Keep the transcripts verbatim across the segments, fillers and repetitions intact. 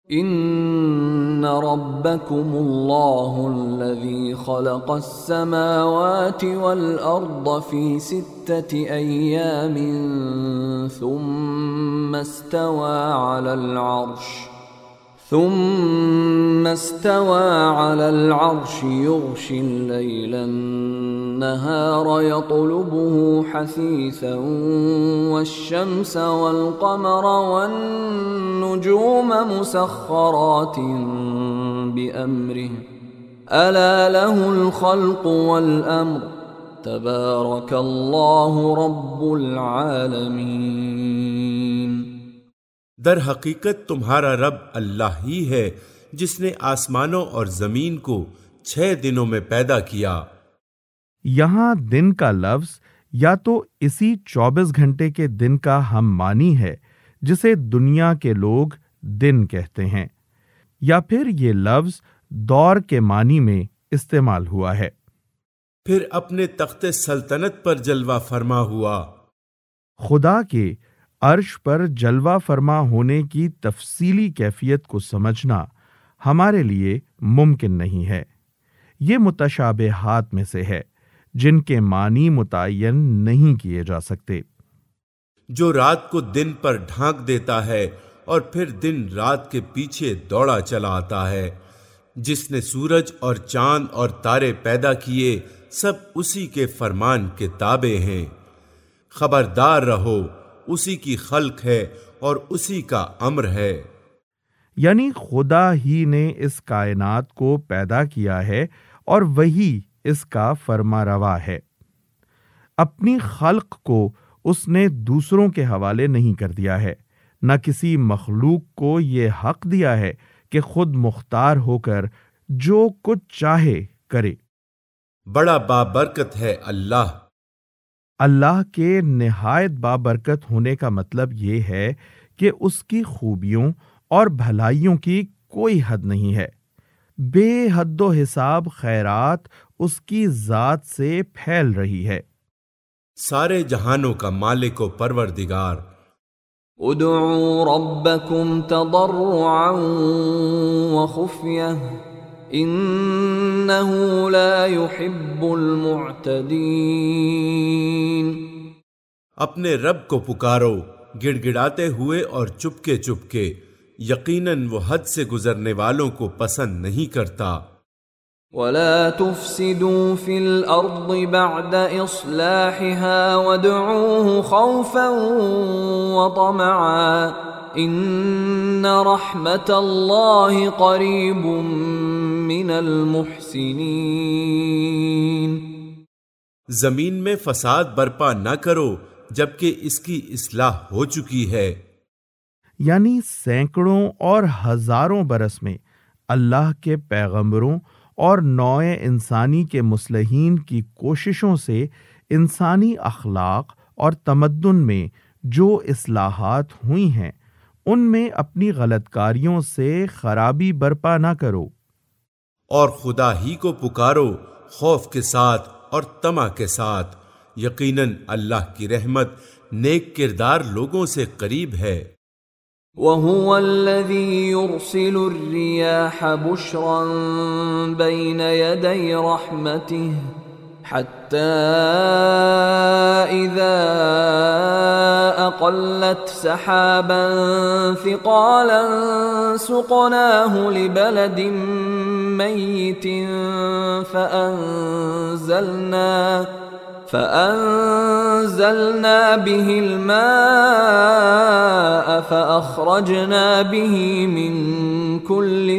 ان ربکم اللہ الذی خلق السماوات والارض فی ستۃ ایام ثم استوى على العرش ثم استوى على العرش يغشي الليل النهار يطلبه حثيثا والشمس والقمر والنجوم مسخرات بأمره ألا له الخلق والأمر تبارك الله رب العالمين۔ در حقیقت تمہارا رب اللہ ہی ہے جس نے آسمانوں اور زمین کو چھ دنوں میں پیدا کیا۔ یہاں دن کا لفظ یا تو اسی چوبیس گھنٹے کے دن کا ہم معنی ہے جسے دنیا کے لوگ دن کہتے ہیں، یا پھر یہ لفظ دور کے معنی میں استعمال ہوا ہے۔ پھر اپنے تخت سلطنت پر جلوہ فرما ہوا۔ خدا کے عرش پر جلوہ فرما ہونے کی تفصیلی کیفیت کو سمجھنا ہمارے لیے ممکن نہیں ہے۔ یہ متشابہات میں سے ہے جن کے معنی متعین نہیں کیے جا سکتے۔ جو رات کو دن پر ڈھانک دیتا ہے اور پھر دن رات کے پیچھے دوڑا چلا آتا ہے، جس نے سورج اور چاند اور تارے پیدا کیے، سب اسی کے فرمان کے تابع ہیں۔ خبردار رہو، اسی کی خلق ہے اور اسی کا امر ہے۔ یعنی خدا ہی نے اس کائنات کو پیدا کیا ہے اور وہی اس کا فرما روا ہے۔ اپنی خلق کو اس نے دوسروں کے حوالے نہیں کر دیا ہے، نہ کسی مخلوق کو یہ حق دیا ہے کہ خود مختار ہو کر جو کچھ چاہے کرے۔ بڑا بابرکت ہے اللہ۔ اللہ کے نہایت بابرکت ہونے کا مطلب یہ ہے کہ اس کی خوبیوں اور بھلائیوں کی کوئی حد نہیں ہے۔ بے حد و حساب خیرات اس کی ذات سے پھیل رہی ہے۔ سارے جہانوں کا مالک و پروردگار۔ ادعوا ربکم تضرعا وخفیہ انہ لا يحب المعتدین۔ اپنے رب کو پکارو گڑ گڑاتے ہوئے اور چپکے چپکے، یقیناً وہ حد سے گزرنے والوں کو پسند نہیں کرتا۔ ولا تفسدوا في الارض بعد اصلاحها وادعوه خوفا وطمعا ان رحمت اللہ قریب من المحسنین۔ زمین میں فساد برپا نہ کرو جبکہ اس کی اصلاح ہو چکی ہے۔ یعنی سینکڑوں اور ہزاروں برس میں اللہ کے پیغمبروں اور نوع انسانی کے مصلحین کی کوششوں سے انسانی اخلاق اور تمدن میں جو اصلاحات ہوئی ہیں ان میں اپنی غلط کاریوں سے خرابی برپا نہ کرو، اور خدا ہی کو پکارو خوف کے ساتھ اور طمع کے ساتھ، یقیناً اللہ کی رحمت نیک کردار لوگوں سے قریب ہے۔ وَهُوَ الَّذِي يُرْسِلُ الرِّيَاحَ بُشْرًا بَيْنَ يَدَيْ رَحْمَتِهِ حَتَّى إِذَا أَقَلَّتْ سَحَابًا ثِقَالًا سُقْنَاهُ لِبَلَدٍ مَّيِّتٍ فَأَنزَلْنَا فَأَنزَلْنَا بِهِ الْمَاءَ فَأَخْرَجْنَا بِهِ مِن كُلِّ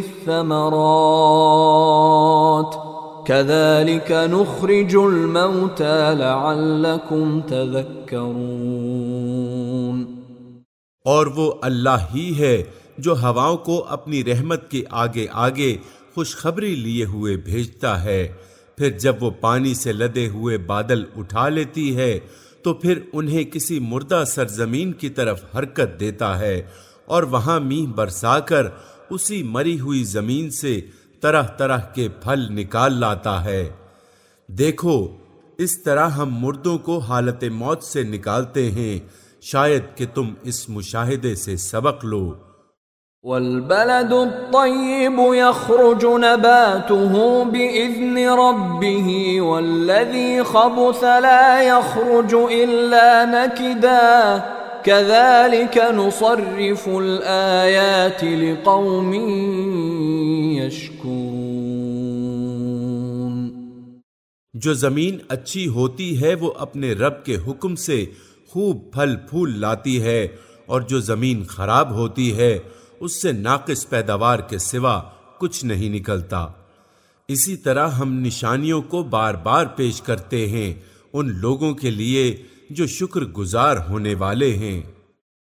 الثَّمَرَاتِ كَذَلِكَ نُخْرِجُ الْمَوْتَى لَعَلَّكُمْ تَذَكَّرُونَ۔ اور وہ اللہ ہی ہے جو ہواؤں کو اپنی رحمت کے آگے آگے خوشخبری لیے ہوئے بھیجتا ہے، پھر جب وہ پانی سے لدے ہوئے بادل اٹھا لیتی ہے تو پھر انہیں کسی مردہ سرزمین کی طرف حرکت دیتا ہے، اور وہاں میہ برسا کر اسی مری ہوئی زمین سے طرح طرح کے پھل نکال لاتا ہے۔ دیکھو اس طرح ہم مردوں کو حالت موت سے نکالتے ہیں، شاید کہ تم اس مشاہدے سے سبق لو۔ والبلد الطيب يخرج نباته بإذن ربه والذي خبث لا يخرج إلا نكدا كذلك نصرف الآيات لقوم يشكرون۔ جو زمین اچھی ہوتی ہے وہ اپنے رب کے حکم سے خوب پھل پھول لاتی ہے، اور جو زمین خراب ہوتی ہے اس سے ناقص پیداوار کے سوا کچھ نہیں نکلتا۔ اسی طرح ہم نشانیوں کو بار بار پیش کرتے ہیں ان لوگوں کے لیے جو شکر گزار ہونے والے ہیں۔